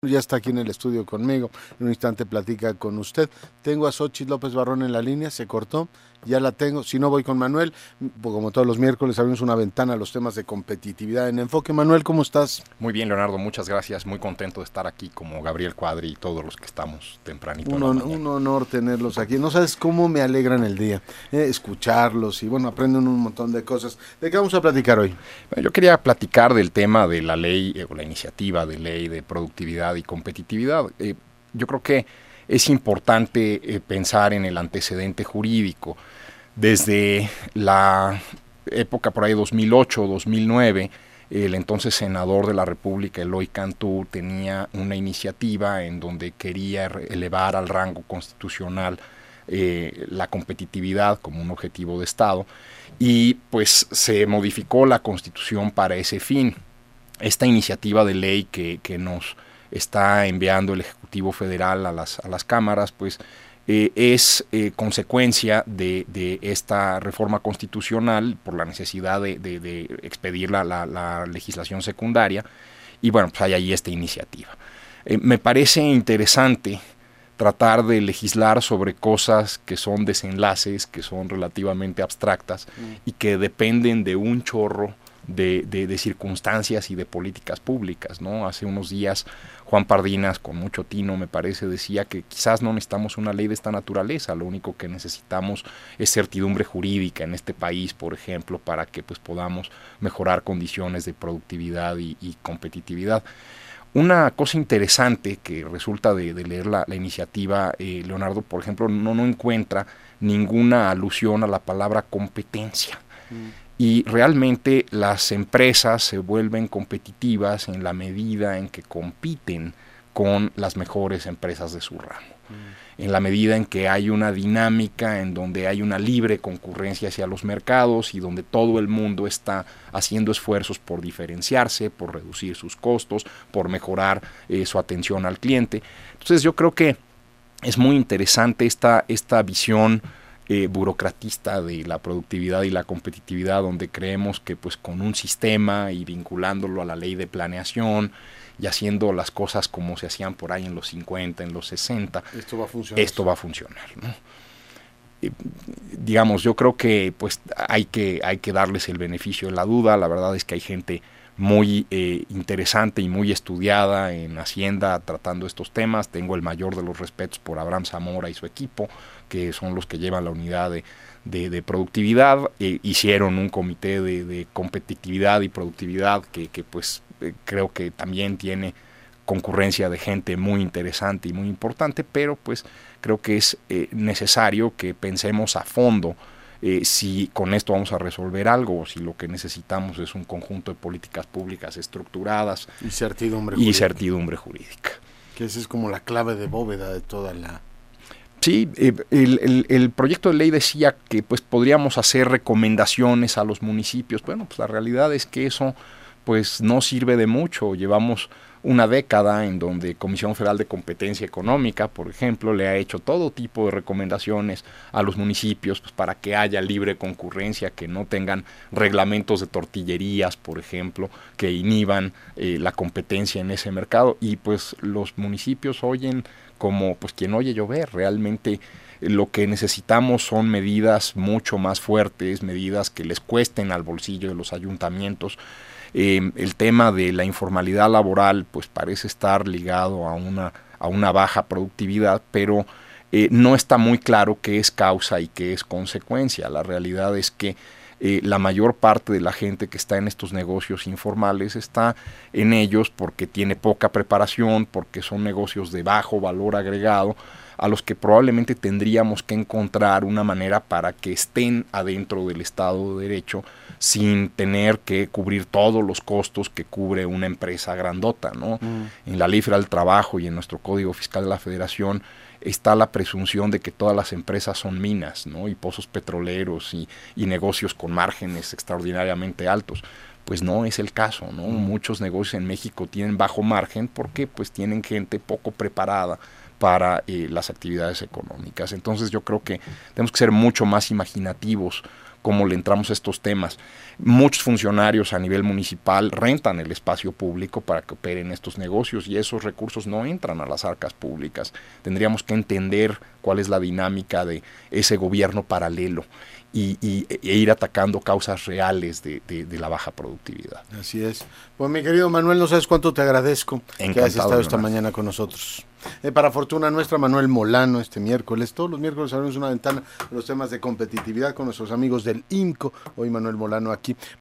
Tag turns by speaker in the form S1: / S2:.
S1: Ya está aquí en el estudio conmigo, en un instante platica con usted. Tengo a Xochitl López Barrón en la línea, se cortó, ya la tengo. Si no, voy con Manuel, como todos los miércoles abrimos una ventana a los temas de competitividad en Enfoque. Manuel, ¿cómo estás?
S2: Muy bien, Leonardo, muchas gracias. Muy contento de estar aquí como Gabriel Cuadri y todos los que estamos tempranito en la
S1: Un
S2: mañana.
S1: honor tenerlos aquí. No sabes cómo me alegran el día, escucharlos y bueno, aprenden un montón de cosas. ¿De qué vamos a platicar hoy?
S2: Bueno, yo quería platicar del tema de la ley o la iniciativa de ley de productividad y competitividad. Yo creo que es importante pensar en el antecedente jurídico. Desde la época por ahí 2008, 2009, el entonces senador de la República, Eloy Cantú, tenía una iniciativa en donde quería elevar al rango constitucional la competitividad como un objetivo de Estado y pues se modificó la Constitución para ese fin. Esta iniciativa de ley que nos está enviando el Ejecutivo Federal a las cámaras, pues es consecuencia de esta reforma constitucional por la necesidad de expedir la legislación secundaria y bueno, pues hay ahí esta iniciativa. Me parece interesante tratar de legislar sobre cosas que son desenlaces, que son relativamente abstractas y que dependen de un chorro de circunstancias y de políticas públicas, ¿no? Hace unos días Juan Pardinas, con mucho tino me parece, decía que quizás no necesitamos una ley de esta naturaleza, lo único que necesitamos es certidumbre jurídica en este país, por ejemplo, para que pues podamos mejorar condiciones de productividad y competitividad. Una cosa interesante que resulta de leer la iniciativa, Leonardo, por ejemplo, no encuentra ninguna alusión a la palabra competencia. Y realmente las empresas se vuelven competitivas en la medida en que compiten con las mejores empresas de su ramo. En la medida en que hay una dinámica, en donde hay una libre concurrencia hacia los mercados y donde todo el mundo está haciendo esfuerzos por diferenciarse, por reducir sus costos, por mejorar su atención al cliente. Entonces yo creo que es muy interesante esta visión burocratista de la productividad y la competitividad, donde creemos que pues con un sistema y vinculándolo a la ley de planeación y haciendo las cosas como se hacían por ahí en los 50, en los 60,
S1: Esto va a funcionar.
S2: Esto va a funcionar, ¿no? Digamos, yo creo que pues hay que darles el beneficio de la duda. La verdad es que hay gente muy interesante y muy estudiada en Hacienda tratando estos temas. Tengo el mayor de los respetos por Abraham Zamora y su equipo, que son los que llevan la unidad de productividad. Hicieron un comité de competitividad y productividad que pues creo que también tiene concurrencia de gente muy interesante y muy importante, pero pues creo que es necesario que pensemos a fondo si con esto vamos a resolver algo o si lo que necesitamos es un conjunto de políticas públicas estructuradas
S1: Y certidumbre
S2: y
S1: jurídica.
S2: certidumbre jurídica.
S1: Que esa es como la clave de bóveda de toda la...
S2: Sí, el proyecto de ley decía que pues podríamos hacer recomendaciones a los municipios. Bueno, pues la realidad es que eso pues no sirve de mucho. Llevamos una década en donde Comisión Federal de Competencia Económica, por ejemplo, le ha hecho todo tipo de recomendaciones a los municipios pues, para que haya libre concurrencia, que no tengan reglamentos de tortillerías, por ejemplo, que inhiban la competencia en ese mercado. Y pues los municipios oyen como pues quien oye llover. Realmente lo que necesitamos son medidas mucho más fuertes, medidas que les cuesten al bolsillo de los ayuntamientos. El tema de la informalidad laboral pues parece estar ligado a una baja productividad, pero no está muy claro qué es causa y qué es consecuencia. La realidad es que la mayor parte de la gente que está en estos negocios informales está en ellos porque tiene poca preparación, porque son negocios de bajo valor agregado, a los que probablemente tendríamos que encontrar una manera para que estén adentro del Estado de Derecho sin tener que cubrir todos los costos que cubre una empresa grandota, ¿no? En la Ley Federal del Trabajo y en nuestro Código Fiscal de la Federación está la presunción de que todas las empresas son minas, ¿no? Y pozos petroleros y negocios con márgenes extraordinariamente altos. Pues no es el caso, ¿no? Muchos negocios en México tienen bajo margen porque pues tienen gente poco preparada para las actividades económicas. Entonces yo creo que tenemos que ser mucho más imaginativos cómo le entramos a estos temas. Muchos funcionarios a nivel municipal rentan el espacio público para que operen estos negocios y esos recursos no entran a las arcas públicas. Tendríamos que entender cuál es la dinámica de ese gobierno paralelo e ir atacando causas reales de la baja productividad.
S1: Así es. Pues mi querido Manuel, no sabes cuánto te agradezco
S2: Encantado,
S1: que hayas estado esta
S2: hermano.
S1: mañana con nosotros. Para fortuna nuestra, Manuel Molano, este miércoles, todos los miércoles abrimos una ventana de los temas de competitividad con nuestros amigos del INCO. Hoy Manuel Molano aquí.